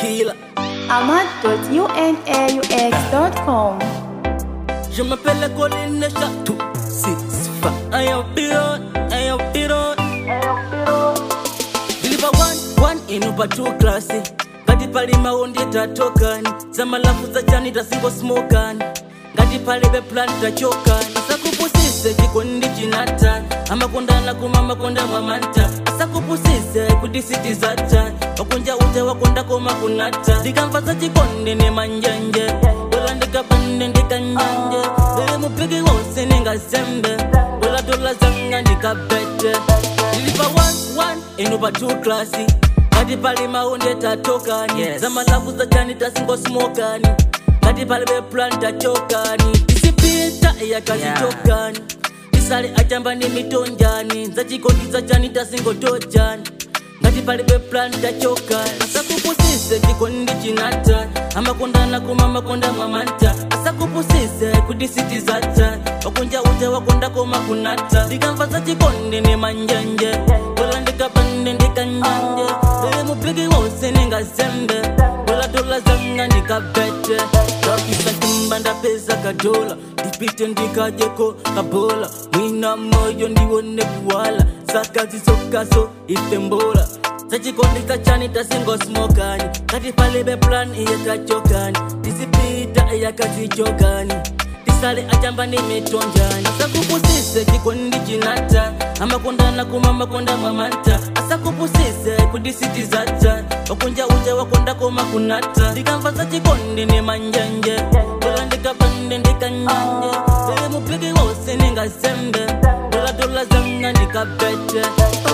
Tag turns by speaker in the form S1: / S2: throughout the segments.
S1: killer.
S2: Ahmad.unaux.com.
S1: Je m'appelle Colin Chatou. 6 5 ayo piron. Deliver one inupa 2 klasi. Ngati pali maundi tatokani. Zama lafu za chani tasingo smokani. Ngati pali be plan tachokani. Asa kupusise chikondi chinata. Ama kondana kumama konda mamanta. Asa kupusise kudisiti zata. Wakunja ute wakonda koma kunata. Dikamfasa chikondi ni manjanje. Wala ndikapande ndikanyanje. Dele mupigi wose ninga zembe. Wala dola zanga ndikabete. Deliver one inupa 2 klasi. Ngati pali maundi tatokani. Zama lafu za chani tasingo smokani. Ngati pali be plan tachokani. Isipita kazi chokani. Isale achamba ni mitonjani. Zachikondi za chani tasingo tojani. Ngati pali be plan tachokani. Asa kupusise chikondi chinata. Ama kondana kumama konda mamanta. Asa kupusise kudisiti zata. Wakunja ute wakonda koma kunata. Dikamfasa chikondi ni manjanje. Wala ndikapande ndikanyanje. Dele mupigi wose ninga zembe. Wala dola zanga ndikabete. Dokisa kimbanda pesa kadola. Dipite ndikajeko kabola. Mwina moyo ndiwone kuwala. Sakazi sokaso itembola. Sachikondi kachani tasingo smokani. Kati pali be plan iye tachokani. Disipita kazi chokani. Tisale achamba ni mitonjani. Asa kupusise chikondi chinata. Ama kondana kumama konda mamanta. Asa kupusise kudisiti zata. Wakunja uje wakonda koma kunata. Dikamfasa chikondi ni manjanje. Wala ndikapande ndikanyanje. Dele mupigi wose ninga zembe. Wala dola zanga ndikabete.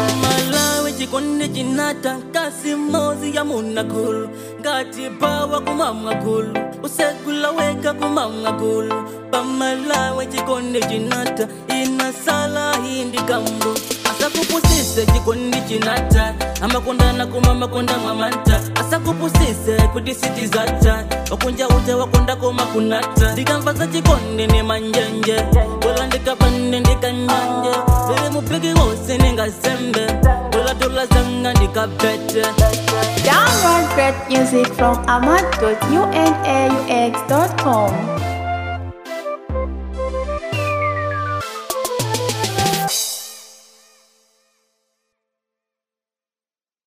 S1: Malawi chikondi chinata. Kasi mozi ya munagulu. Ngati bawa kumamagulu. Usegula weka kumamagulu. Pamalawi chikondi chinata. Inasala hindi kambu. Asa kupusise chikondi chinata. Ama kondana kumama konda mamanta. Asa kupusise kudisiti zata. Wakunja ute wakonda koma kunata. Dikamfasa chikondi ni manjanje. Wala ndikapande ndikanyanje. Dele mupigi wose ninga zembe. Wala dola zanga ndikabete.
S2: Download great music from Ahmad.unaux.com.